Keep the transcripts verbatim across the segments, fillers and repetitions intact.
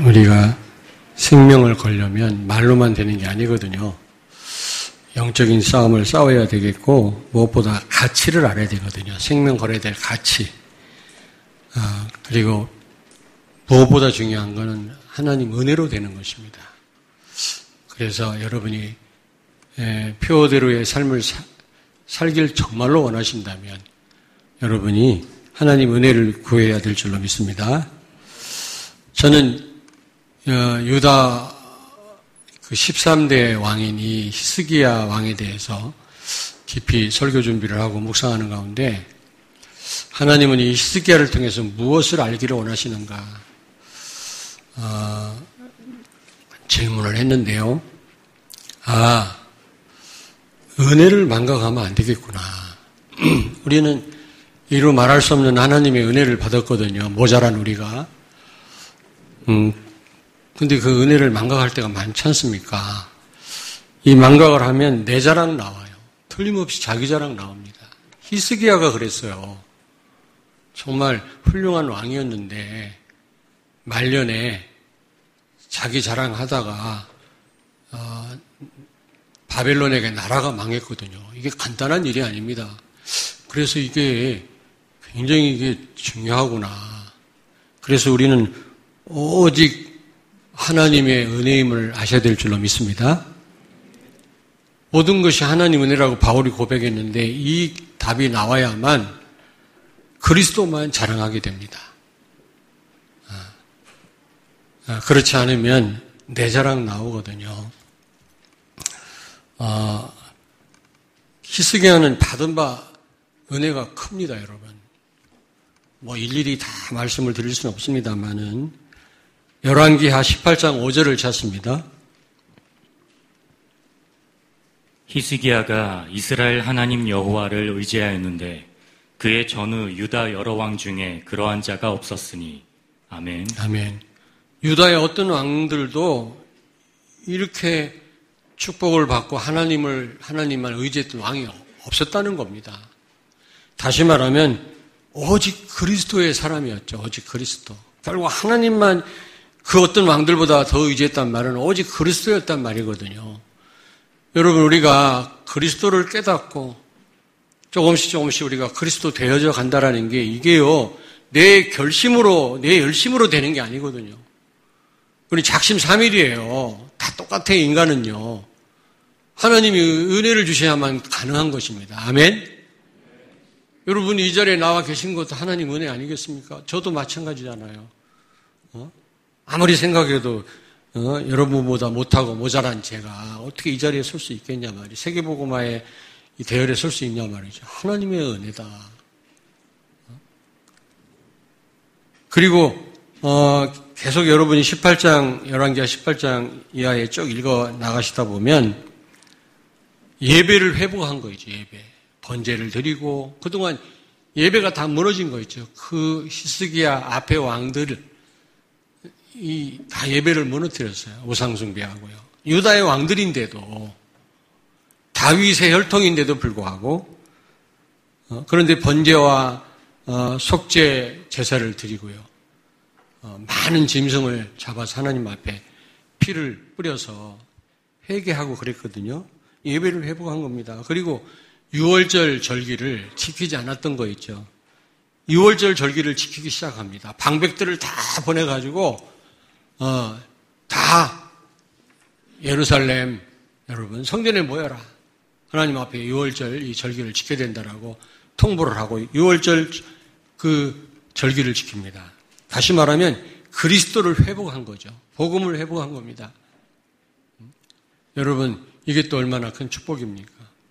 우리가 생명을 걸려면 말로만 되는 게 아니거든요. 영적인 싸움을 싸워야 되겠고 무엇보다 가치를 알아야 되거든요. 생명 걸어야 될 가치. 아, 그리고 무엇보다 중요한 것은 하나님 은혜로 되는 것입니다. 그래서 여러분이 에, 표대로의 삶을 사, 살길 정말로 원하신다면 여러분이 하나님 은혜를 구해야 될 줄로 믿습니다. 저는 어, 유다 그 십삼 대 왕인 이 히스기야 왕에 대해서 깊이 설교 준비를 하고 묵상하는 가운데 하나님은 이 히스기야를 통해서 무엇을 알기를 원하시는가 어, 질문을 했는데요. 아, 은혜를 망각하면 안 되겠구나. 우리는 이루 말할 수 없는 하나님의 은혜를 받았거든요. 모자란 우리가. 음, 근데 그 은혜를 망각할 때가 많지 않습니까? 이 망각을 하면 내 자랑 나와요. 틀림없이 자기 자랑 나옵니다. 히스기야가 그랬어요. 정말 훌륭한 왕이었는데 말년에 자기 자랑하다가 어, 바벨론에게 나라가 망했거든요. 이게 간단한 일이 아닙니다. 그래서 이게 굉장히 이게 중요하구나. 그래서 우리는 오직 하나님의 은혜임을 아셔야 될 줄로 믿습니다. 모든 것이 하나님 은혜라고 바울이 고백했는데 이 답이 나와야만 그리스도만 자랑하게 됩니다. 그렇지 않으면 내 자랑 나오거든요. 어, 히스기야는 받은 바 은혜가 큽니다, 여러분. 뭐 일일이 다 말씀을 드릴 수는 없습니다만은 열왕기하 십팔 장 오 절을 찾습니다. 히스기야가 이스라엘 하나님 여호와를 의지하였는데 그의 전후 유다 여러 왕 중에 그러한 자가 없었으니 아멘. 아멘. 유다의 어떤 왕들도 이렇게 축복을 받고 하나님을 하나님만 의지했던 왕이 없었다는 겁니다. 다시 말하면 오직 그리스도의 사람이었죠. 오직 그리스도. 결국 하나님만 그 어떤 왕들보다 더 의지했단 말은 오직 그리스도였단 말이거든요. 여러분 우리가 그리스도를 깨닫고 조금씩 조금씩 우리가 그리스도 되어져 간다라는 게 이게요. 내 결심으로 내 열심으로 되는 게 아니거든요. 우리 작심삼일이에요. 다 똑같아 인간은요. 하나님이 은혜를 주셔야만 가능한 것입니다. 아멘. 여러분 이 자리에 나와 계신 것도 하나님 은혜 아니겠습니까? 저도 마찬가지잖아요. 어? 아무리 생각해도 어? 여러분보다 못하고 모자란 제가 어떻게 이 자리에 설 수 있겠냐 말이에요. 세계복음화의 이 대열에 설 수 있냐 말이죠. 하나님의 은혜다. 어? 그리고 어, 계속 여러분이 십팔 장, 열왕기하 십팔 장 이하에 쭉 읽어 나가시다 보면 예배를 회복한 거 있죠. 예배. 번제를 드리고 그동안 예배가 다 무너진 거 있죠. 그 히스기야 앞에 왕들 이 다 예배를 무너뜨렸어요. 우상숭배하고요. 유다의 왕들인데도 다윗의 혈통인데도 불구하고 어, 그런데 번제와 어, 속죄 제사를 드리고요. 어, 많은 짐승을 잡아서 하나님 앞에 피를 뿌려서 회개하고 그랬거든요. 예배를 회복한 겁니다. 그리고 유월절 절기를 지키지 않았던 거 있죠. 유월절 절기를 지키기 시작합니다. 방백들을 다 보내가지고 어, 다 예루살렘 여러분 성전에 모여라. 하나님 앞에 유월절 이 절기를 지켜야 된다라고 통보를 하고 유월절 그 절기를 지킵니다. 다시 말하면 그리스도를 회복한 거죠. 복음을 회복한 겁니다. 여러분 이게 또 얼마나 큰 축복입니까?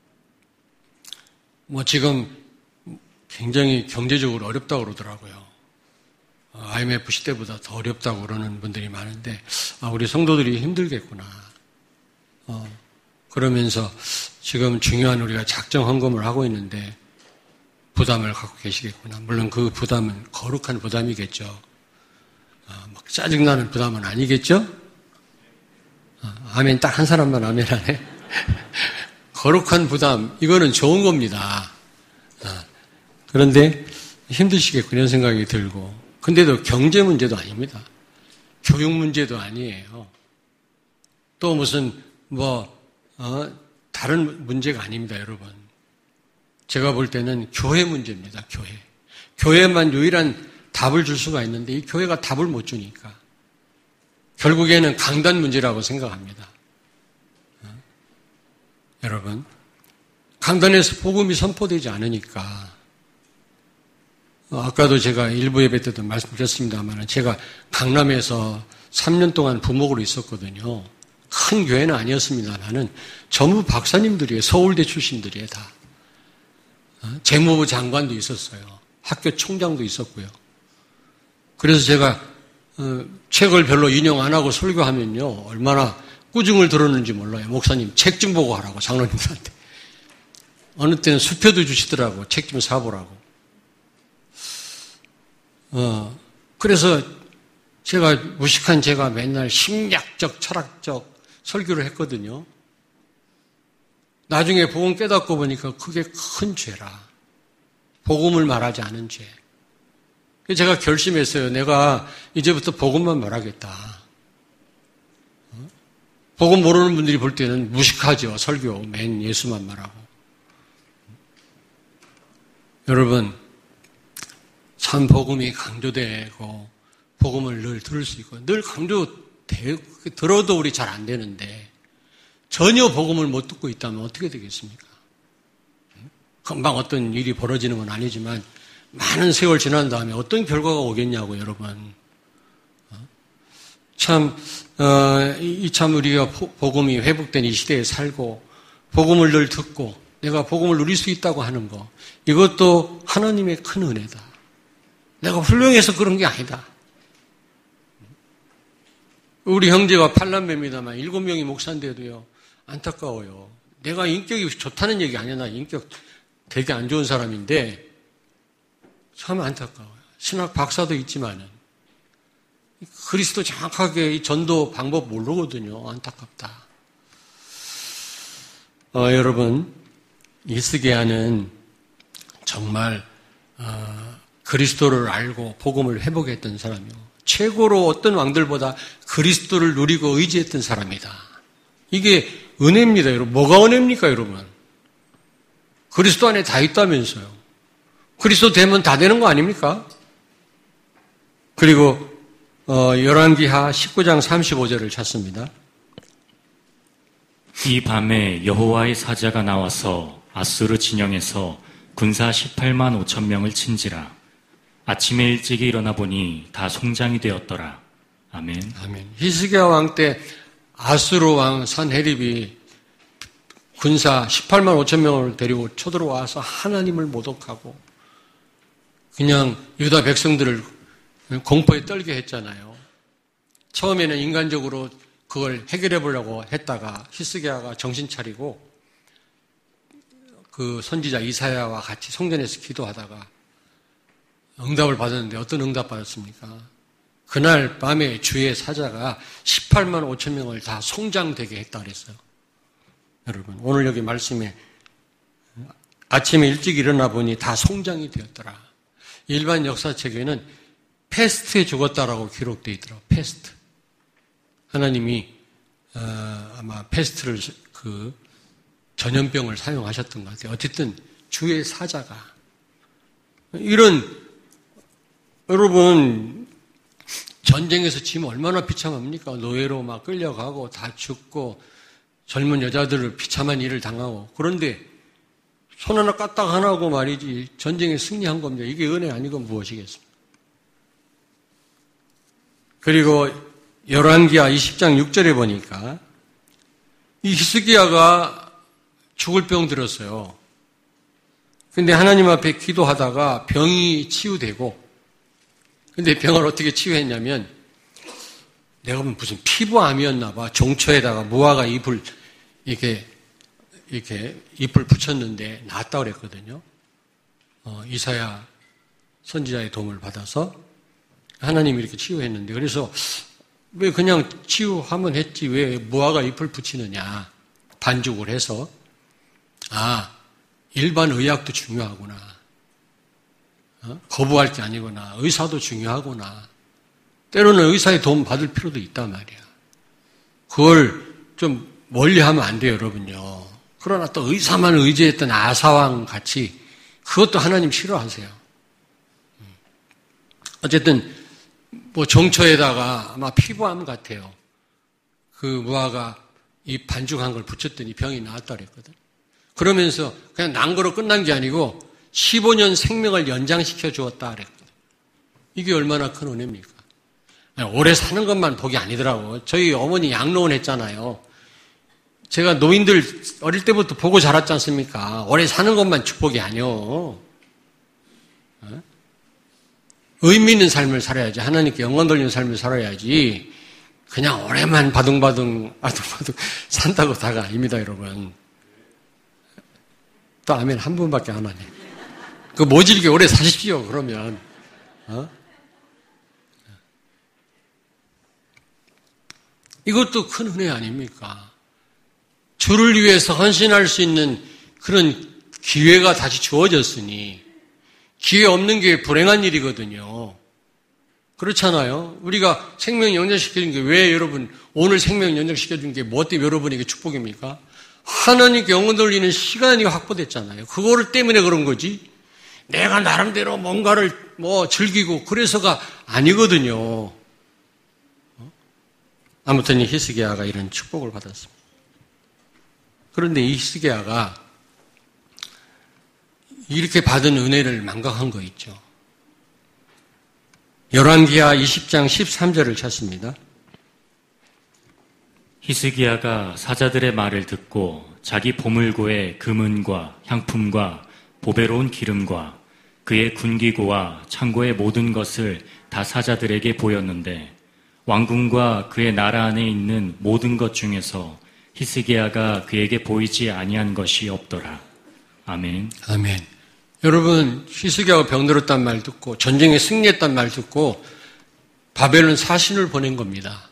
뭐 지금 굉장히 경제적으로 어렵다고 그러더라고요. 아이엠에프 시대보다 더 어렵다고 그러는 분들이 많은데 아, 우리 성도들이 힘들겠구나. 어, 그러면서 지금 중요한 우리가 작정 헌금을 하고 있는데 부담을 갖고 계시겠구나. 물론 그 부담은 거룩한 부담이겠죠. 어, 막 짜증나는 부담은 아니겠죠? 어, 아멘 딱 한 사람만 아멘 하네. 거룩한 부담, 이거는 좋은 겁니다. 어, 그런데 힘드시겠군 이런 생각이 들고 근데도 경제 문제도 아닙니다. 교육 문제도 아니에요. 또 무슨 뭐 어, 다른 문제가 아닙니다, 여러분. 제가 볼 때는 교회 문제입니다, 교회. 교회만 유일한 답을 줄 수가 있는데 이 교회가 답을 못 주니까 결국에는 강단 문제라고 생각합니다. 어? 여러분, 강단에서 복음이 선포되지 않으니까 어, 아까도 제가 일부 예배 때도 말씀드렸습니다만 제가 강남에서 삼 년 동안 부목으로 있었거든요. 큰 교회는 아니었습니다만은 전부 박사님들이에요. 서울대 출신들이에요, 다. 어? 재무부 장관도 있었어요. 학교 총장도 있었고요. 그래서 제가 어, 책을 별로 인용 안 하고 설교하면요, 얼마나 꾸중을 들었는지 몰라요. 목사님 책 좀 보고 하라고, 장로님들한테. 어느 때는 수표도 주시더라고. 책 좀 사보라고. 어, 그래서 제가 무식한 제가 맨날 심리학적, 철학적 설교를 했거든요. 나중에 복음 깨닫고 보니까 그게 큰 죄라. 복음을 말하지 않은 죄. 제가 결심했어요. 내가 이제부터 복음만 말하겠다. 복음 모르는 분들이 볼 때는 무식하죠. 설교, 맨 예수만 말하고. 여러분, 참 복음이 강조되고 복음을 늘 들을 수 있고 늘 강조 들어도 우리 잘 안 되는데 전혀 복음을 못 듣고 있다면 어떻게 되겠습니까? 금방 어떤 일이 벌어지는 건 아니지만 많은 세월 지난 다음에 어떤 결과가 오겠냐고, 여러분. 참, 어, 이 참 우리가 복음이 회복된 이 시대에 살고 복음을 늘 듣고 내가 복음을 누릴 수 있다고 하는 거, 이것도 하나님의 큰 은혜다. 내가 훌륭해서 그런 게 아니다. 우리 형제가 팔남매입니다만 일곱 명이 목사인데도요, 안타까워요. 내가 인격이 좋다는 얘기 아니야. 나 인격 되게 안 좋은 사람인데 참 안타까워요. 신학 박사도 있지만은 그리스도 정확하게 이 전도 방법 모르거든요. 안타깝다. 어, 여러분, 히스기야는 정말 어, 그리스도를 알고 복음을 회복했던 사람이요. 최고로 어떤 왕들보다 그리스도를 누리고 의지했던 사람이다. 이게 은혜입니다, 여러분. 뭐가 은혜입니까, 여러분? 그리스도 안에 다 있다면서요. 그리스도 되면 다 되는 거 아닙니까? 그리고 어, 열왕기하 십구 장 삼십오 절을 찾습니다. 이 밤에 여호와의 사자가 나와서 아수르 진영에서 군사 십팔만 오천 명을 친지라. 아침에 일찍 일어나 보니 다 송장이 되었더라. 아멘. 아멘. 히스기야 왕 때 아수르 왕 산헤립이 군사 십팔만 오천 명을 데리고 쳐들어와서 하나님을 모독하고 그냥 유다 백성들을 공포에 떨게 했잖아요. 처음에는 인간적으로 그걸 해결해 보려고 했다가 히스기야가 정신 차리고 그 선지자 이사야와 같이 성전에서 기도하다가 응답을 받았는데 어떤 응답 받았습니까? 그날 밤에 주의 사자가 십팔만 오천 명을 다 송장되게 했다 그랬어요. 여러분, 오늘 여기 말씀에 아침에 일찍 일어나 보니 다 송장이 되었더라. 일반 역사책에는 패스트에 죽었다라고 기록되어 있더라고요. 패스트. 하나님이 어, 아마 패스트를 그 전염병을 사용하셨던 것 같아요. 어쨌든 주의 사자가 이런, 여러분, 전쟁에서 지면 얼마나 비참합니까? 노예로 막 끌려가고 다 죽고 젊은 여자들을 비참한 일을 당하고. 그런데 손 하나 까딱 하나 하고 말이지 전쟁에 승리한 겁니다. 이게 은혜 아니고 무엇이겠습니까? 그리고 열왕기하 이십 장 육 절에 보니까 이 히스기야가 죽을 병 들었어요. 근데 하나님 앞에 기도하다가 병이 치유되고, 근데 병을 어떻게 치유했냐면 내가 무슨 피부암이었나 봐. 종초에다가 무화과 잎을 이렇게 이렇게 잎을 붙였는데 낫다 그랬거든요. 어, 이사야 선지자의 도움을 받아서 하나님이 이렇게 치유했는데, 그래서 왜 그냥 치유하면 했지 왜 무화과 잎을 붙이느냐 반죽을 해서, 아, 일반 의학도 중요하구나. 어? 거부할 게 아니구나. 의사도 중요하구나. 때로는 의사의 도움 받을 필요도 있단 말이야. 그걸 좀 멀리 하면 안 돼요, 여러분요. 그러나 또 의사만 의지했던 아사왕 같이 그것도 하나님 싫어하세요. 어쨌든 뭐 정처에다가 아마 피부암 같아요. 그 무화가 이 반죽한 걸 붙였더니 병이 나았다 그랬거든. 그러면서 그냥 난 거로 끝난 게 아니고 십오 년 생명을 연장시켜 주었다 그랬거든. 이게 얼마나 큰 은혜입니까? 오래 사는 것만 복이 아니더라고. 저희 어머니 양로원 했잖아요. 제가 노인들 어릴 때부터 보고 자랐지 않습니까? 오래 사는 것만 축복이 아니요. 의미 있는 삶을 살아야지. 하나님께 영광 돌리는 삶을 살아야지. 그냥 오래만 바둥바둥 바둥바둥 산다고 다가 아닙니다, 여러분. 또 아멘 한 분밖에 안 하네. 그 모질게 오래 사십시오. 그러면 어? 이것도 큰 은혜 아닙니까? 주를 위해서 헌신할 수 있는 그런 기회가 다시 주어졌으니 기회 없는 게 불행한 일이거든요. 그렇잖아요. 우리가 생명 연장시켜준 게 왜 여러분 오늘 생명 연장시켜준 게 뭐 때문에 여러분에게 축복입니까? 하나님께 영혼 돌리는 시간이 확보됐잖아요. 그거를 때문에 그런 거지 내가 나름대로 뭔가를 뭐 즐기고 그래서가 아니거든요. 아무튼 이 히스기야가 이런 축복을 받았습니다. 그런데 이 히스기야가 이렇게 받은 은혜를 망각한 거 있죠. 열왕기하 이십 장 십삼 절을 찾습니다. 히스기야가 사자들의 말을 듣고 자기 보물고의 금은과 향품과 보배로운 기름과 그의 군기고와 창고의 모든 것을 다 사자들에게 보였는데 왕궁과 그의 나라 안에 있는 모든 것 중에서 히스기야가 그에게 보이지 아니한 것이 없더라. 아멘. 아멘. 여러분 히스기야가 병들었단 말 듣고 전쟁에 승리했단 말 듣고 바벨론 사신을 보낸 겁니다.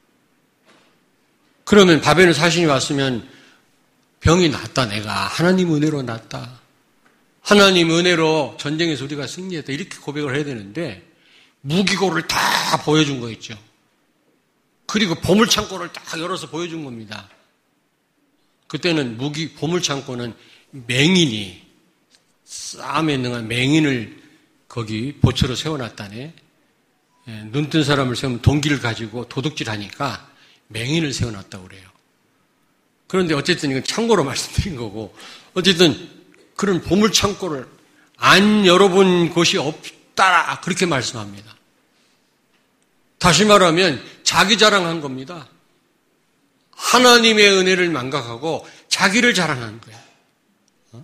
그러면 바벨론 사신이 왔으면 병이 낫다 내가 하나님 은혜로 낫다. 하나님 은혜로 전쟁에서 우리가 승리했다 이렇게 고백을 해야 되는데 무기고를 다 보여준 거 있죠. 그리고 보물창고를 딱 열어서 보여준 겁니다. 그때는 무기 보물창고는 맹인이 싸움에 능한 맹인을 거기 보초로 세워놨다네. 예, 눈뜬 사람을 세우면 동기를 가지고 도둑질하니까 맹인을 세워놨다고 그래요. 그런데 어쨌든 이건 참고로 말씀드린 거고 어쨌든 그런 보물창고를 안 열어본 곳이 없다 그렇게 말씀합니다. 다시 말하면 자기 자랑한 겁니다. 하나님의 은혜를 망각하고 자기를 자랑한 거예요. 어?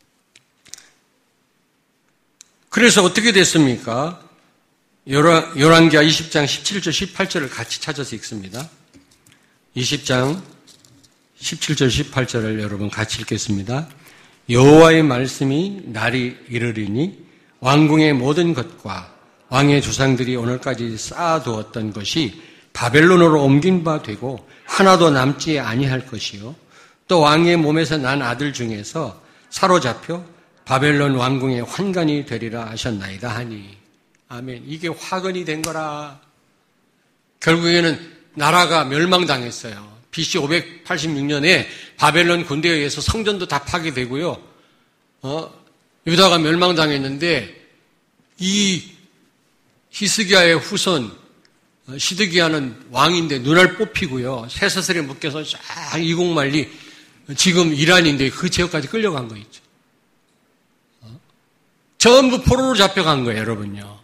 그래서 어떻게 됐습니까? 열왕기하 이십 장 십칠 절 십팔 절을 같이 찾아서 읽습니다. 이십 장 십칠 절 십팔 절을 여러분 같이 읽겠습니다. 여호와의 말씀이 날이 이르리니 왕궁의 모든 것과 왕의 조상들이 오늘까지 쌓아두었던 것이 바벨론으로 옮긴 바 되고 하나도 남지 아니할 것이요 또 왕의 몸에서 난 아들 중에서 사로잡혀 바벨론 왕궁의 환관이 되리라 하셨나이다 하니 아멘. 이게 화근이 된 거라. 결국에는 나라가 멸망당했어요. 비씨 오백팔십육 년에 바벨론 군대에 의해서 성전도 다 파괴되고요. 어, 유다가 멸망당했는데 이 히스기야의 후손 시드기야는 왕인데 눈알 뽑히고요. 쇠사슬에 묶여서 쫙 이국만리 지금 이란인데 그 지역까지 끌려간 거 있죠. 어? 전부 포로로 잡혀간 거예요, 여러분요.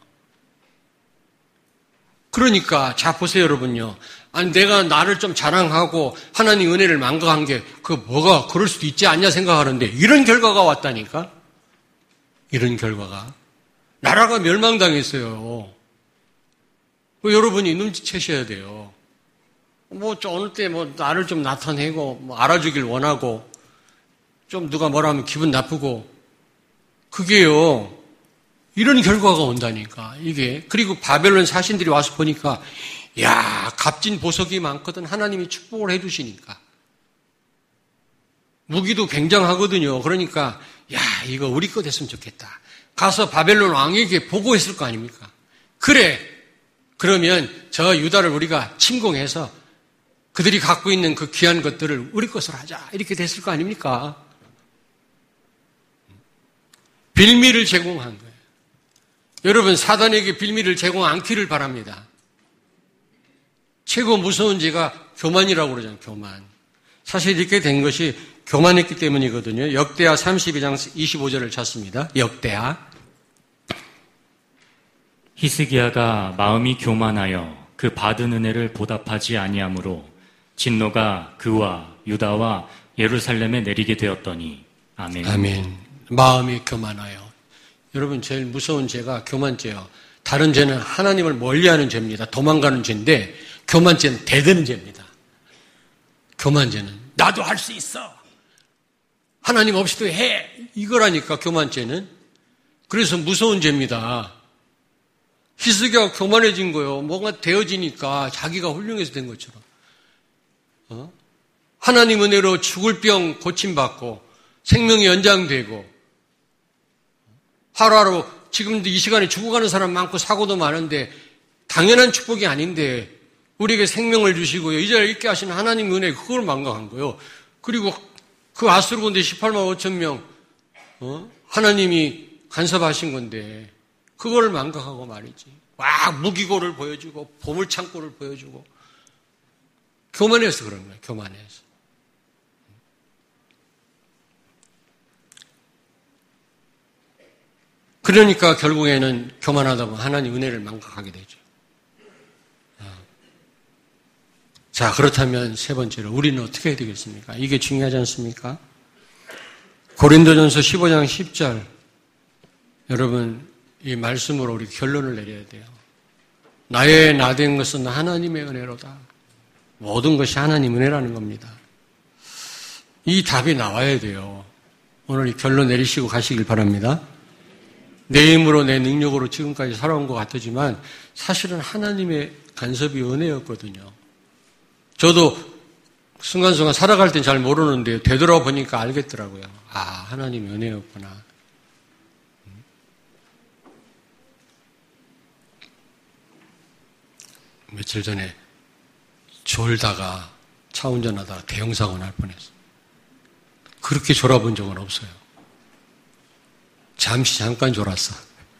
그러니까 자 보세요, 여러분요. 아니 내가 나를 좀 자랑하고 하나님 은혜를 망각한 게 그 뭐가 그럴 수도 있지 않냐 생각하는데 이런 결과가 왔다니까. 이런 결과가 나라가 멸망당했어요. 여러분이 눈치채셔야 돼요. 뭐 어느 때 뭐 나를 좀 나타내고 뭐 알아주길 원하고 좀 누가 뭐라 하면 기분 나쁘고 그게요. 이런 결과가 온다니까 이게. 그리고 바벨론 사신들이 와서 보니까 야 값진 보석이 많거든. 하나님이 축복을 해주시니까 무기도 굉장하거든요. 그러니까 야 이거 우리 거 됐으면 좋겠다. 가서 바벨론 왕에게 보고했을 거 아닙니까? 그래 그러면 저 유다를 우리가 침공해서 그들이 갖고 있는 그 귀한 것들을 우리 것으로 하자. 이렇게 됐을 거 아닙니까? 빌미를 제공한 거예요. 여러분, 사단에게 빌미를 제공 않기를 바랍니다. 최고 무서운 죄가 교만이라고 그러잖아요. 교만. 사실 이렇게 된 것이 교만했기 때문이거든요. 역대하 삼십이 장 이십오 절을 찾습니다. 역대하. 히스기야가 마음이 교만하여 그 받은 은혜를 보답하지 아니하므로 진노가 그와 유다와 예루살렘에 내리게 되었더니. 아멘. 아멘. 마음이 교만하여. 여러분, 제일 무서운 죄가 교만죄예요. 다른 죄는 하나님을 멀리하는 죄입니다. 도망가는 죄인데 교만죄는 대드는 죄입니다. 교만죄는 나도 할 수 있어. 하나님 없이도 해. 이거라니까 교만죄는. 그래서 무서운 죄입니다. 히스기야가 교만해진 거예요. 뭔가 되어지니까 자기가 훌륭해서 된 것처럼. 어? 하나님 은혜로 죽을 병 고침받고 생명이 연장되고 하루하루 지금도 이 시간에 죽어가는 사람 많고 사고도 많은데 당연한 축복이 아닌데 우리에게 생명을 주시고요. 이 자리에 있게 하시는 하나님 은혜 그걸 망각한 거예요. 그리고 그 아수르 군대 십팔만 오천 명 어? 하나님이 간섭하신 건데 그걸 망각하고 말이지. 막 무기고를 보여주고 보물창고를 보여주고 교만해서 그런 거예요. 교만해서. 그러니까 결국에는 교만하다 보면 하나님 은혜를 망각하게 되죠. 자, 그렇다면 세 번째로 우리는 어떻게 해야 되겠습니까? 이게 중요하지 않습니까? 고린도전서 십오 장 십 절 여러분 이 말씀으로 우리 결론을 내려야 돼요. 나의 나된 것은 하나님의 은혜로다. 모든 것이 하나님 은혜라는 겁니다. 이 답이 나와야 돼요. 오늘 이 결론 내리시고 가시길 바랍니다. 내 힘으로 내 능력으로 지금까지 살아온 것 같지만 사실은 하나님의 간섭이 은혜였거든요. 저도 순간순간 살아갈 땐 잘 모르는데 되돌아보니까 알겠더라고요. 아, 하나님의 은혜였구나. 며칠 전에 졸다가 차 운전하다가 대형사고 날 뻔했어요. 그렇게 졸아본 적은 없어요. 잠시 잠깐 졸았어.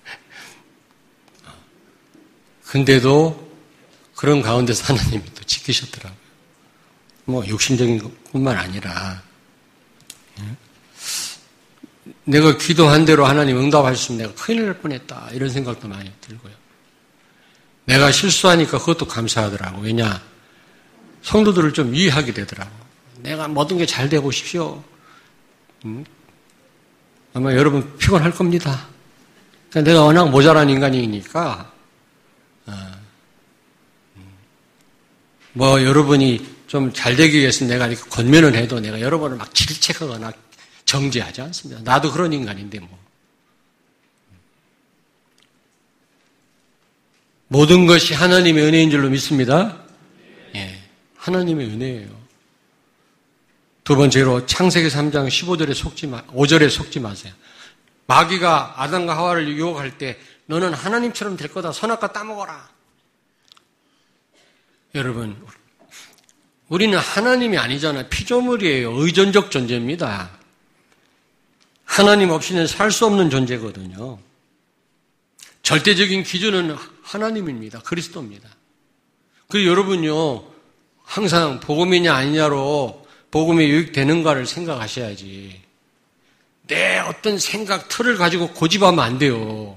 근데도 그런 가운데서 하나님이 또 지키셨더라고요. 뭐 육신적인 것뿐만 아니라 내가 기도한 대로 하나님 응답하셨으면 내가 큰일 날 뻔했다 이런 생각도 많이 들고요. 내가 실수하니까 그것도 감사하더라고. 왜냐? 성도들을 좀 이해하게 되더라고. 내가 모든 게 잘 되고 싶시오. 음? 아마 여러분 피곤할 겁니다. 그러니까 내가 워낙 모자란 인간이니까 어, 뭐 여러분이 좀 잘 되기 위해서 내가 이렇게 권면을 해도 내가 여러분을 막 질책하거나 정죄하지 않습니다. 나도 그런 인간인데 뭐. 모든 것이 하나님의 은혜인 줄로 믿습니다. 예, 하나님의 은혜예요. 두 번째로 창세기 삼 장 십오 절에 속지 마, 오 절에 속지 마세요. 마귀가 아담과 하와를 유혹할 때 너는 하나님처럼 될 거다. 선악과 따먹어라. 여러분, 우리는 하나님이 아니잖아요. 피조물이에요. 의존적 존재입니다. 하나님 없이는 살 수 없는 존재거든요. 절대적인 기준은 하나님입니다. 그리스도입니다. 그리고 여러분요, 항상 복음이냐 아니냐로 복음이 유익되는가를 생각하셔야지. 내 어떤 생각, 틀을 가지고 고집하면 안 돼요.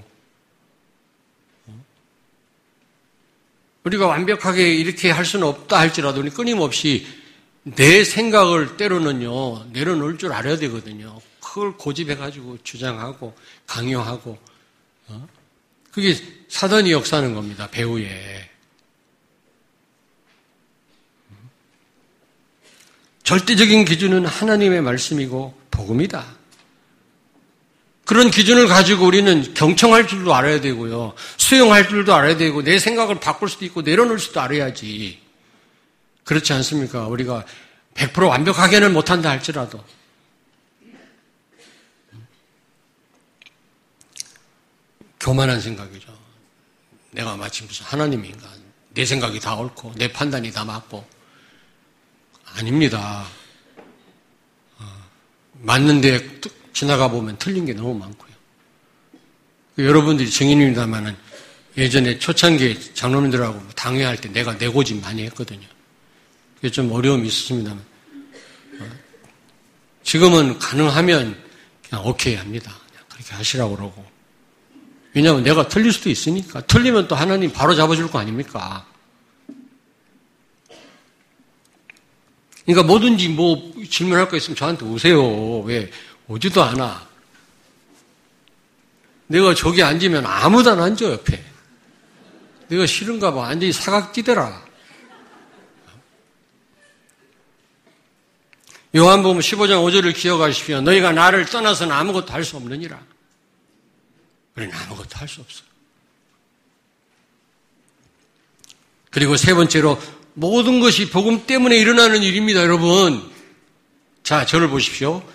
우리가 완벽하게 이렇게 할 수는 없다 할지라도 우리 끊임없이 내 생각을 때로는요, 내려놓을 줄 알아야 되거든요. 그걸 고집해가지고 주장하고 강요하고, 어? 그게 사단이 역사하는 겁니다. 배후에. 절대적인 기준은 하나님의 말씀이고 복음이다. 그런 기준을 가지고 우리는 경청할 줄도 알아야 되고요. 수용할 줄도 알아야 되고 내 생각을 바꿀 수도 있고 내려놓을 수도 알아야지. 그렇지 않습니까? 우리가 백 퍼센트 완벽하게는 못한다 할지라도. 교만한 생각이죠. 내가 마치 무슨 하나님인가. 내 생각이 다 옳고 내 판단이 다 맞고. 아닙니다. 어, 맞는데 지나가 보면 틀린 게 너무 많고요. 여러분들이 증인입니다만은 예전에 초창기에 장로님들하고 당회할 때 내가 내고집 많이 했거든요. 그게 좀 어려움이 있었습니다만 어, 지금은 가능하면 그냥 오케이 합니다. 그냥 그렇게 하시라고 그러고. 왜냐하면 내가 틀릴 수도 있으니까. 틀리면 또 하나님 바로 잡아줄 거 아닙니까? 그러니까 뭐든지 뭐 질문할 거 있으면 저한테 오세요. 왜? 오지도 않아. 내가 저기 앉으면 아무도 안 앉아, 옆에. 내가 싫은가 봐. 완전히 사각지대라. 요한복음 십오 장 오 절을 기억하십시오. 너희가 나를 떠나서는 아무것도 할 수 없느니라. 우리는 아무것도 할 수 없어. 그리고 세 번째로 모든 것이 복음 때문에 일어나는 일입니다, 여러분. 자, 저를 보십시오.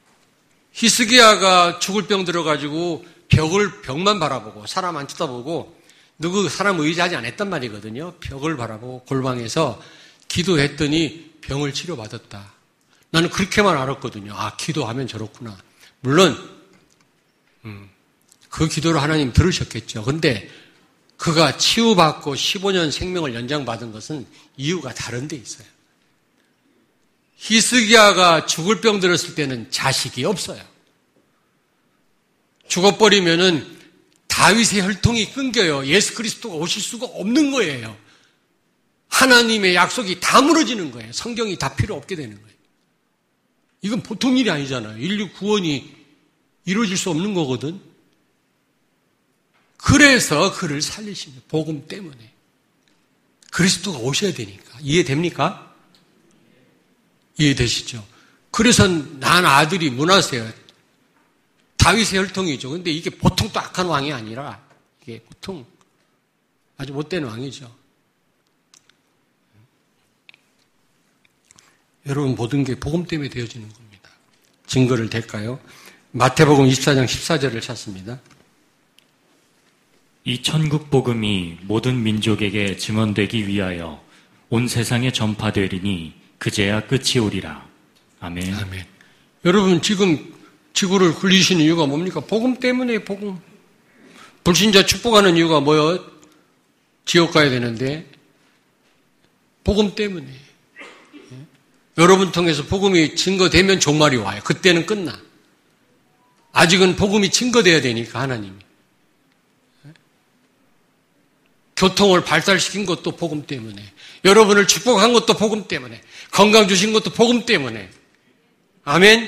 히스기야가 죽을 병 들어가지고 벽을, 벽만 바라보고 사람 안 쳐다보고 누구 사람 의지하지 않았단 말이거든요. 벽을 바라보고 골방에서 기도했더니 병을 치료받았다. 나는 그렇게만 알았거든요. 아, 기도하면 저렇구나. 물론 음, 그 기도를 하나님 들으셨겠죠. 근데 그가 치유받고 십오 년 생명을 연장받은 것은 이유가 다른 데 있어요. 히스기야가 죽을 병 들었을 때는 자식이 없어요. 죽어버리면은 다윗의 혈통이 끊겨요. 예수 그리스도가 오실 수가 없는 거예요. 하나님의 약속이 다 무너지는 거예요. 성경이 다 필요 없게 되는 거예요. 이건 보통 일이 아니잖아요. 인류 구원이 이루어질 수 없는 거거든. 그래서 그를 살리신 거예요. 복음 때문에. 그리스도가 오셔야 되니까. 이해됩니까? 이해되시죠? 그래서 난 아들이 문하세요. 다윗의 혈통이죠. 근데 이게 보통 또 악한 왕이 아니라 이게 보통 아주 못된 왕이죠. 여러분 모든 게 복음 때문에 되어지는 겁니다. 증거를 댈까요? 마태복음 이십사 장 십사 절을 찾습니다. 이 천국 복음이 모든 민족에게 증언되기 위하여 온 세상에 전파되리니 그제야 끝이 오리라. 아멘. 아멘. 여러분 지금 지구를 굴리시는 이유가 뭡니까? 복음 때문에 복음. 불신자 축복하는 이유가 뭐예요? 지옥 가야 되는데 복음 때문에. 여러분 통해서 복음이 증거되면 종말이 와요. 그때는 끝나. 아직은 복음이 증거돼야 되니까 하나님이. 교통을 발달시킨 것도 복음 때문에. 여러분을 축복한 것도 복음 때문에. 건강 주신 것도 복음 때문에. 아멘.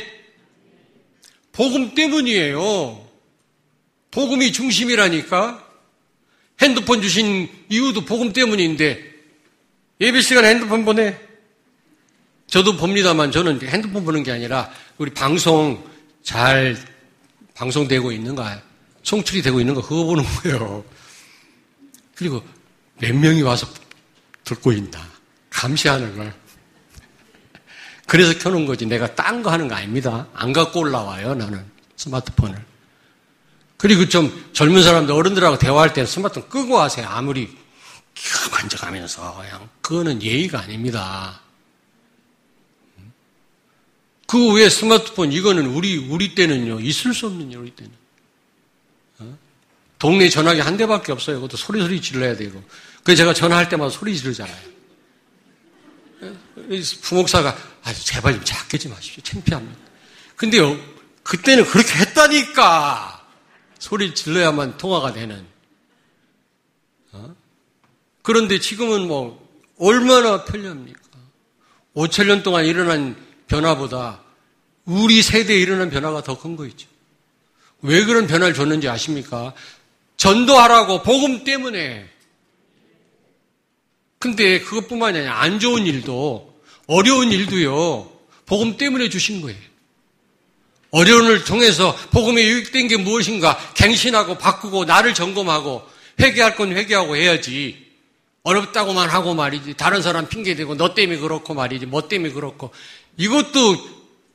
복음 때문이에요. 복음이 중심이라니까. 핸드폰 주신 이유도 복음 때문인데 예배 시간에 핸드폰 보내. 저도 봅니다만 저는 핸드폰 보는 게 아니라 우리 방송 잘 방송되고 있는가, 송출이 되고 있는 거 그거 보는 거예요. 그리고 몇 명이 와서 듣고 있나 감시하는 걸. 그래서 켜놓은 거지. 내가 딴 거 하는 거 아닙니다. 안 갖고 올라와요, 나는 스마트폰을. 그리고 좀 젊은 사람들, 어른들하고 대화할 때는 스마트폰 끄고 하세요. 아무리 만져가면서. 그냥 그거는 예의가 아닙니다. 그 외에 스마트폰, 이거는 우리, 우리 때는요, 있을 수 없는 일, 우리 때는. 어? 동네 전화기 한 대밖에 없어요. 그것도 소리소리 질러야 되고. 그래서 제가 전화할 때마다 소리 지르잖아요. 부목사가, 아, 제발 좀 작게 좀 하십시오. 창피합니다. 근데요, 그때는 그렇게 했다니까! 소리 질러야만 통화가 되는. 어? 그런데 지금은 뭐, 얼마나 편리합니까? 오천 년 동안 일어난 변화보다 우리 세대에 일어난 변화가 더 큰 거 있죠. 왜 그런 변화를 줬는지 아십니까? 전도하라고 복음 때문에. 근데 그것뿐만이 아니라 안 좋은 일도, 어려운 일도요, 복음 때문에 주신 거예요. 어려움을 통해서 복음에 유익된 게 무엇인가 갱신하고 바꾸고 나를 점검하고 회개할 건 회개하고 해야지. 어렵다고만 하고 말이지. 다른 사람 핑계대고 너 때문에 그렇고 말이지. 뭐 때문에 그렇고. 이것도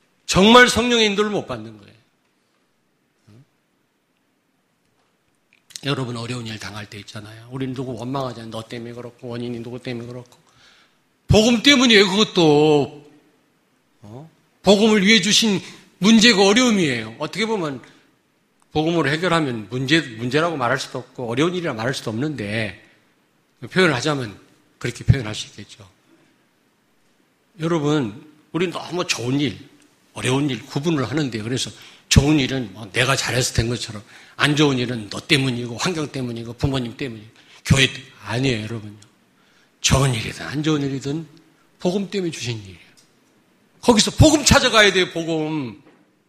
정말 성령의 인도를 못 받는 거예요. 여러분 어려운 일 당할 때 있잖아요. 우리는 누구 원망하잖아요. 너 때문에 그렇고 원인이 누구 때문에 그렇고. 복음 때문이에요. 그것도 어? 복음을 위해 주신 문제가 어려움이에요. 어떻게 보면 복음으로 해결하면 문제, 문제라고 말할 수도 없고 어려운 일이라 말할 수도 없는데 표현을 하자면 그렇게 표현할 수 있겠죠. 여러분, 우리 너무 좋은 일, 어려운 일 구분을 하는데 그래서 좋은 일은 뭐 내가 잘해서 된 것처럼 안 좋은 일은 너 때문이고 환경 때문이고 부모님 때문이고 교회 때문에 아니에요, 여러분요. 좋은 일이든 안 좋은 일이든 복음 때문에 주신 일이에요. 거기서 복음 찾아가야 돼요, 복음.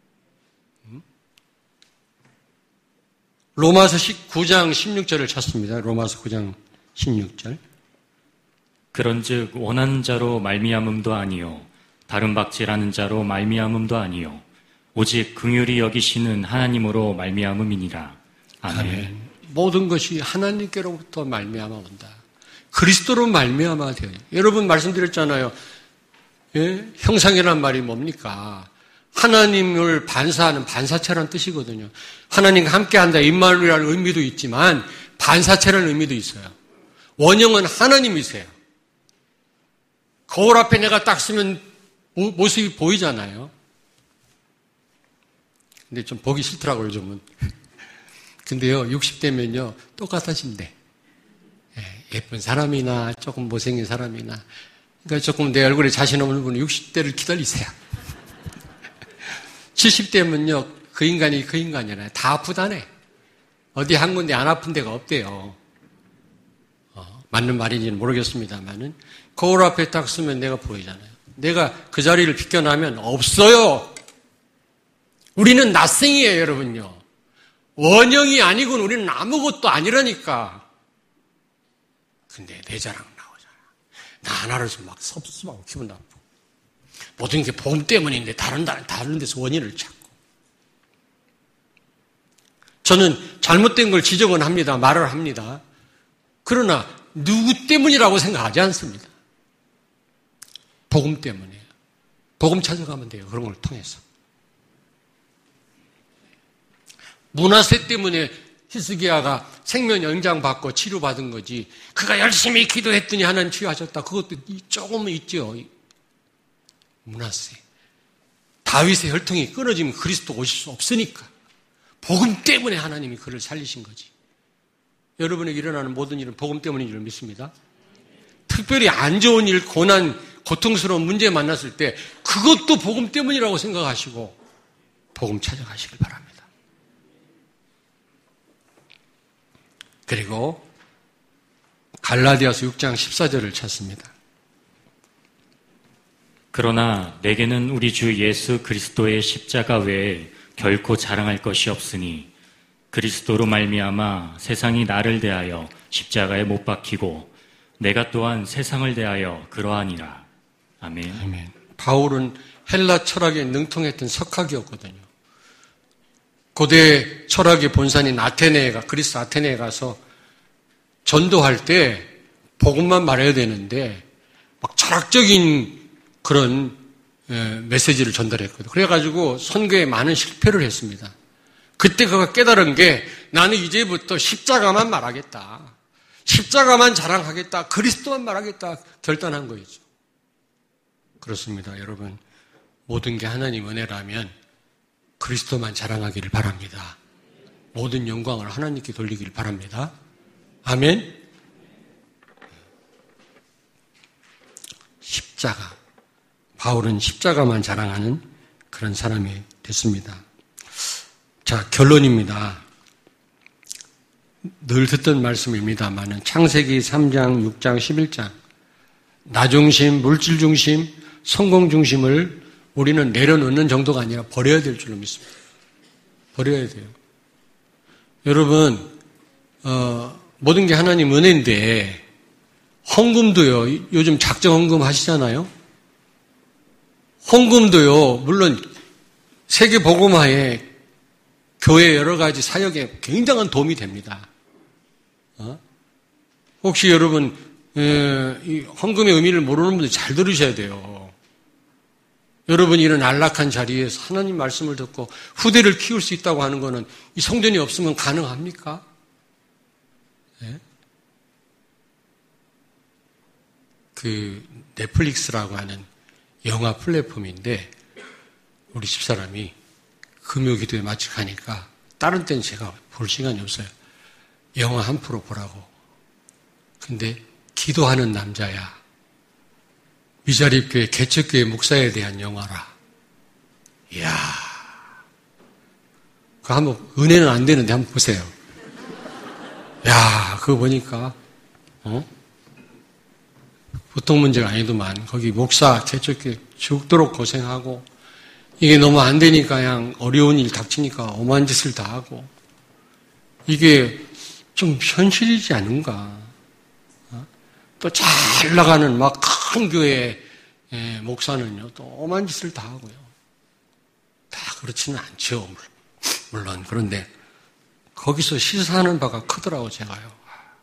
로마서 구 장 십육 절을 찾습니다. 로마서 구 장 십육 절. 그런즉 원하는 자로 말미암음도 아니요 다른 박질하는 자로 말미암음도 아니요 오직 긍휼히 여기시는 하나님으로 말미암음이니라. 아멘. 아멘. 모든 것이 하나님께로부터 말미암아 온다. 그리스도로 말미암아 돼요. 여러분 말씀드렸잖아요. 예? 형상이란 말이 뭡니까? 하나님을 반사하는 반사체라는 뜻이거든요. 하나님과 함께한다 임마누엘이라는 의미도 있지만 반사체라는 의미도 있어요. 원형은 하나님이세요. 거울 앞에 내가 딱 서면 모습이 보이잖아요. 근데 좀 보기 싫더라고요, 요즘은. 근데요, 육십 대면요, 똑같아진대. 예쁜 사람이나 조금 못생긴 사람이나. 그러니까 조금 내 얼굴에 자신 없는 분은 육십 대를 기다리세요. 칠십 대면요, 그 인간이 그 인간이잖아요. 다 아프다네. 어디 한 군데 안 아픈 데가 없대요. 어, 맞는 말인지는 모르겠습니다만은 거울 앞에 딱 서면 내가 보이잖아요. 내가 그 자리를 비껴나면 없어요. 우리는 낯생이에요, 여러분요. 원형이 아니고는 우리는 아무것도 아니라니까. 근데 내 자랑 나오잖아. 나 하나를 좀 막 섭섭하고 기분 나쁘고. 모든 게 복음 때문인데 다른, 다른 데서 원인을 찾고. 저는 잘못된 걸 지적은 합니다. 말을 합니다. 그러나 누구 때문이라고 생각하지 않습니다. 복음 때문이에요. 복음 찾아가면 돼요. 그런 걸 통해서. 문화세 때문에 히스기야가 생명 연장받고 치료받은 거지. 그가 열심히 기도했더니 하나님 치유하셨다. 그것도 조금은 있죠. 문화세. 다윗의 혈통이 끊어지면 그리스도 오실 수 없으니까. 복음 때문에 하나님이 그를 살리신 거지. 여러분에게 일어나는 모든 일은 복음 때문인 줄 믿습니다. 특별히 안 좋은 일, 고난, 고통스러운 문제 만났을 때 그것도 복음 때문이라고 생각하시고 복음 찾아가시길 바랍니다. 그리고 갈라디아서 육 장 십사 절을 찾습니다. 그러나 내게는 우리 주 예수 그리스도의 십자가 외에 결코 자랑할 것이 없으니 그리스도로 말미암아 세상이 나를 대하여 십자가에 못 박히고 내가 또한 세상을 대하여 그러하니라. 아멘. 아멘. 바울은 헬라 철학에 능통했던 석학이었거든요. 고대 철학의 본산인 아테네에 가, 그리스 아테네에 가서 전도할 때 복음만 말해야 되는데 막 철학적인 그런 메시지를 전달했거든요. 그래가지고 선교에 많은 실패를 했습니다. 그때 그가 깨달은 게 나는 이제부터 십자가만 말하겠다. 십자가만 자랑하겠다. 그리스도만 말하겠다. 결단한 거였죠. 그렇습니다. 여러분, 모든 게 하나님 은혜라면 그리스도만 자랑하기를 바랍니다. 모든 영광을 하나님께 돌리기를 바랍니다. 아멘. 십자가. 바울은 십자가만 자랑하는 그런 사람이 됐습니다. 자, 결론입니다. 늘 듣던 말씀입니다만은 창세기 삼 장, 육 장, 십일 장 나 중심, 물질 중심, 성공 중심을 우리는 내려놓는 정도가 아니라 버려야 될 줄로 믿습니다. 버려야 돼요. 여러분, 어, 모든 게 하나님 은혜인데 헌금도요. 요즘 작정 헌금 하시잖아요. 헌금도요. 물론 세계 복음화에 교회 여러 가지 사역에 굉장한 도움이 됩니다. 어? 혹시 여러분 에, 이 헌금의 의미를 모르는 분들 잘 들으셔야 돼요. 여러분이 이런 안락한 자리에서 하나님 말씀을 듣고 후대를 키울 수 있다고 하는 것은 이 성전이 없으면 가능합니까? 그 넷플릭스라고 하는 영화 플랫폼인데 우리 집사람이 금요 기도에 마치 가니까 다른 때는 제가 볼 시간이 없어요. 영화 한 프로 보라고. 근데 기도하는 남자야. 미자립교회 개척교회 목사에 대한 영화라. 이야. 그 한번 은혜는 안 되는데 한번 보세요. 야, 그거 보니까 어? 보통 문제가 아니더만 거기 목사 개척교회 죽도록 고생하고 이게 너무 안 되니까 그냥 어려운 일 닥치니까 오만 짓을 다 하고 이게 좀 현실이지 않은가. 어? 또 잘 나가는 막 큰 교회 목사는요 또 오만 짓을 다 하고요. 다 그렇지는 않죠. 물론 그런데 거기서 시사하는 바가 크더라고 제가요.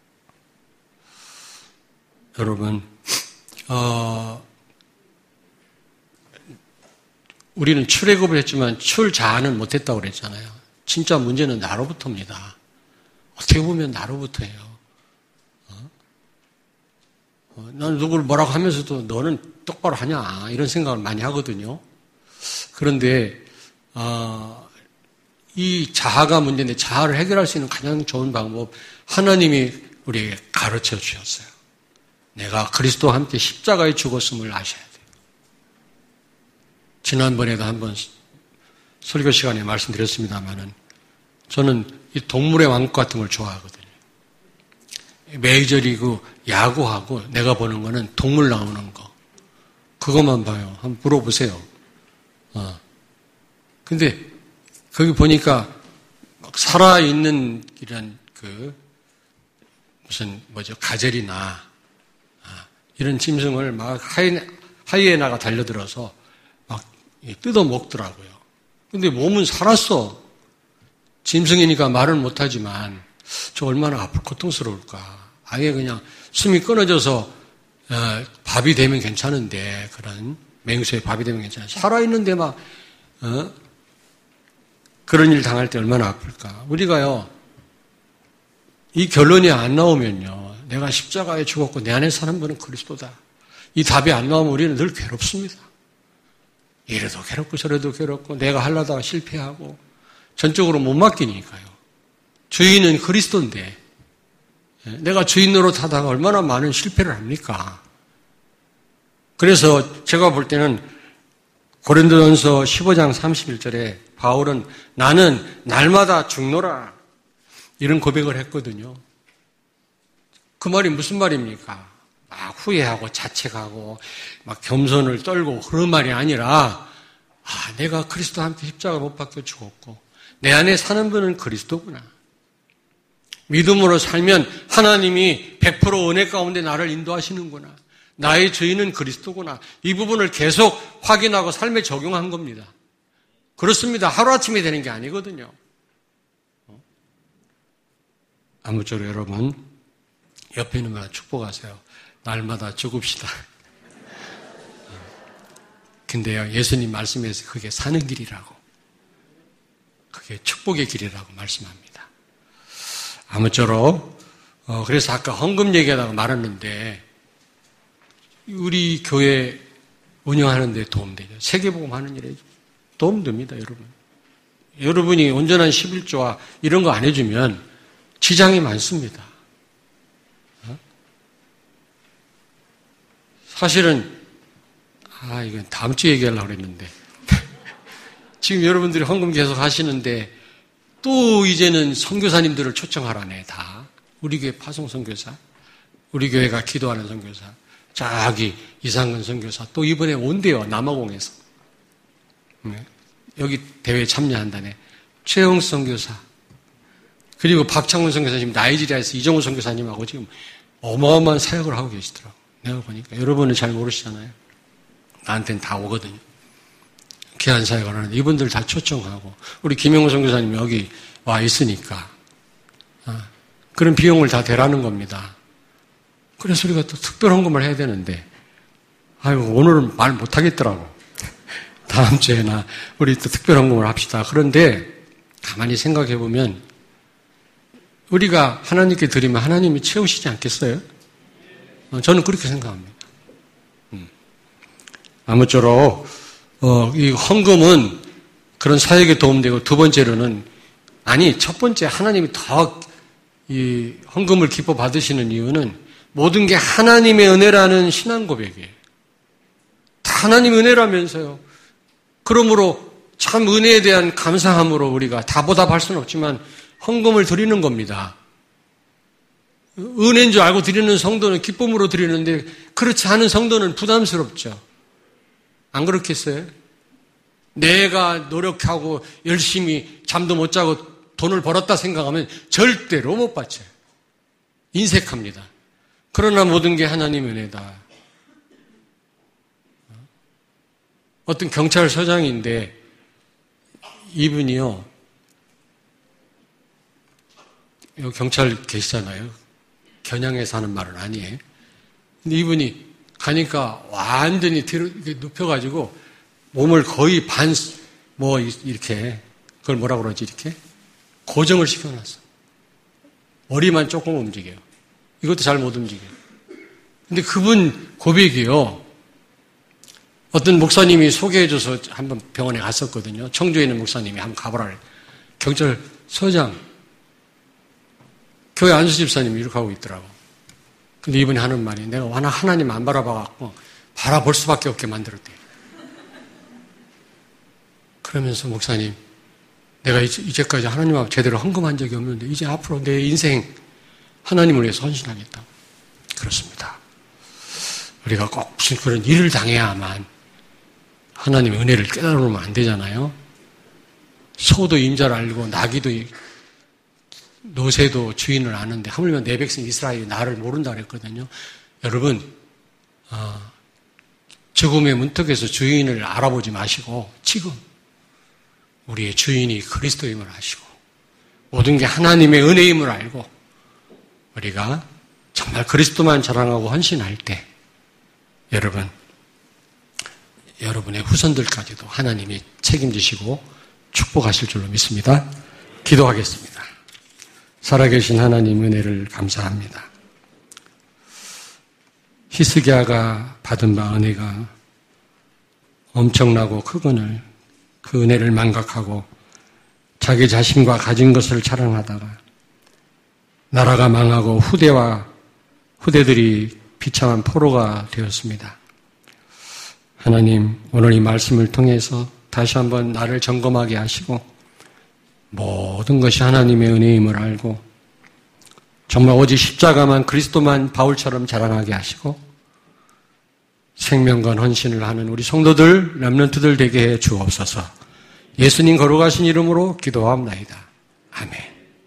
여러분 어, 우리는 출애굽을 했지만 출자는 못했다고 그랬잖아요. 진짜 문제는 나로부터입니다. 어떻게 보면 나로부터예요. 어? 어, 난 누구를 뭐라고 하면서도 너는 똑바로 하냐 이런 생각을 많이 하거든요. 그런데 어, 이 자아가 문제인데 자아를 해결할 수 있는 가장 좋은 방법 하나님이 우리에게 가르쳐 주셨어요. 내가 그리스도와 함께 십자가에 죽었음을 아셔야 돼요. 지난번에도 한번 설교 시간에 말씀드렸습니다마는 저는 이 동물의 왕국 같은 걸 좋아하거든요. 메이저리그 야구하고 내가 보는 거는 동물 나오는 거. 그것만 봐요. 한번 물어보세요. 어. 근데 거기 보니까 살아있는 이런 그 무슨 뭐죠 가젤이나 아, 이런 짐승을 막 하이, 하이에나가 달려들어서 막 뜯어 먹더라고요. 근데 몸은 살았어. 짐승이니까 말은 못하지만 저 얼마나 아플 고통스러울까. 아예 그냥 숨이 끊어져서 어, 밥이 되면 괜찮은데 그런 맹수의 밥이 되면 괜찮아요. 살아있는데 막 어? 그런 일 당할 때 얼마나 아플까. 우리가요 이 결론이 안 나오면요 내가 십자가에 죽었고 내 안에 사는 분은 그리스도다. 이 답이 안 나오면 우리는 늘 괴롭습니다. 이래도 괴롭고 저래도 괴롭고 내가 하려다가 실패하고 전적으로 못 맡기니까요. 주인은 그리스도인데 내가 주인 노릇하다가 얼마나 많은 실패를 합니까? 그래서 제가 볼 때는 고린도전서 십오 장 삼십일 절에 바울은 나는 날마다 죽노라 이런 고백을 했거든요. 그 말이 무슨 말입니까? 막 후회하고 자책하고 막 겸손을 떨고 그런 말이 아니라 아, 내가 그리스도와 함께 십자가 못 박혀 죽었고 내 안에 사는 분은 그리스도구나. 믿음으로 살면 하나님이 백 퍼센트 은혜 가운데 나를 인도하시는구나. 나의 주인은 그리스도구나. 이 부분을 계속 확인하고 삶에 적용한 겁니다. 그렇습니다. 하루아침에 되는 게 아니거든요. 아무쪼록 여러분 옆에 있는 분과 축복하세요. 날마다 죽읍시다. 근데요 예수님 말씀에서 그게 사는 길이라고 그게 축복의 길이라고 말씀합니다. 아무쪼록 어, 그래서 아까 헌금 얘기하다가 말았는데 우리 교회 운영하는 데 도움되죠. 세계복음 하는 일에 도움됩니다. 여러분. 여러분이 온전한 십일조와 이런 거 안 해주면 지장이 많습니다. 어? 사실은 아 이건 다음 주에 얘기하려고 그랬는데 지금 여러분들이 헌금 계속 하시는데 또 이제는 선교사님들을 초청하라네. 다 우리 교회 파송 선교사, 우리 교회가 기도하는 선교사, 저기 이상근 선교사 또 이번에 온대요. 남아공에서 네. 여기 대회에 참여한다네. 최영 선교사 그리고 박창훈 선교사 지금 나이지리아에서 이정우 선교사님하고 지금 어마어마한 사역을 하고 계시더라고. 내가 보니까 여러분은 잘 모르시잖아요. 나한테는 다 오거든요. 귀한 사역을 하는데 이분들 다 초청하고 우리 김영호 선교사님 여기 와 있으니까 아, 그런 비용을 다 대라는 겁니다. 그래서 우리가 또 특별 헌금을 해야 되는데 아이고 오늘은 말 못하겠더라고. 다음 주에나 우리 또 특별 헌금을 합시다. 그런데 가만히 생각해 보면 우리가 하나님께 드리면 하나님이 채우시지 않겠어요? 저는 그렇게 생각합니다. 아무쪼록 어, 이 헌금은 그런 사역에 도움되고 두 번째로는 아니 첫 번째 하나님이 더 이 헌금을 기뻐 받으시는 이유는 모든 게 하나님의 은혜라는 신앙 고백이에요. 다 하나님의 은혜라면서요. 그러므로 참 은혜에 대한 감사함으로 우리가 다 보답할 수는 없지만 헌금을 드리는 겁니다. 은혜인 줄 알고 드리는 성도는 기쁨으로 드리는데 그렇지 않은 성도는 부담스럽죠. 안 그렇겠어요? 내가 노력하고 열심히 잠도 못 자고 돈을 벌었다 생각하면 절대로 못 받죠. 인색합니다. 그러나 모든 게 하나님의 은혜다. 어떤 경찰서장인데 이분이요. 여기 경찰 계시잖아요. 겨냥해서 하는 말은 아니에요. 근데 이분이 가니까 완전히 뒤로 이렇게 눕혀가지고 몸을 거의 반, 뭐, 이렇게, 그걸 뭐라 그러지, 이렇게? 고정을 시켜놨어. 머리만 조금 움직여요. 이것도 잘 못 움직여요. 근데 그분 고백이요. 어떤 목사님이 소개해줘서 한번 병원에 갔었거든요. 청주에 있는 목사님이 한번 가보라. 경찰서장, 교회 안수 집사님이 이렇게 하고 있더라고. 근데 이분이 하는 말이 내가 하나 하나님 안 바라봐갖고 바라볼 수밖에 없게 만들었대. 그러면서 목사님, 내가 이제까지 하나님 앞에 제대로 헌금한 적이 없는데 이제 앞으로 내 인생 하나님을 위해서 헌신하겠다. 그렇습니다. 우리가 꼭 무슨 그런 일을 당해야만 하나님의 은혜를 깨달으면 안 되잖아요. 소도 임자를 알고 나귀도 노새도 주인을 아는데 하물며 내 백성 이스라엘이 나를 모른다 그랬거든요. 여러분 어, 죽음의 문턱에서 주인을 알아보지 마시고 지금 우리의 주인이 그리스도임을 아시고 모든 게 하나님의 은혜임을 알고 우리가 정말 그리스도만 자랑하고 헌신할 때 여러분 여러분의 후손들까지도 하나님이 책임지시고 축복하실 줄로 믿습니다. 기도하겠습니다. 살아계신 하나님 은혜를 감사합니다. 히스기야가 받은 바 은혜가 엄청나고 크거늘 그 은혜를 망각하고 자기 자신과 가진 것을 자랑하다가 나라가 망하고 후대와 후대들이 비참한 포로가 되었습니다. 하나님, 오늘 이 말씀을 통해서 다시 한번 나를 점검하게 하시고 모든 것이 하나님의 은혜임을 알고 정말 오직 십자가만 그리스도만 바울처럼 자랑하게 하시고 생명과 헌신을 하는 우리 성도들, 렘넌트들 되게 해 주옵소서. 예수님 거룩하신 이름으로 기도합니다. 아멘.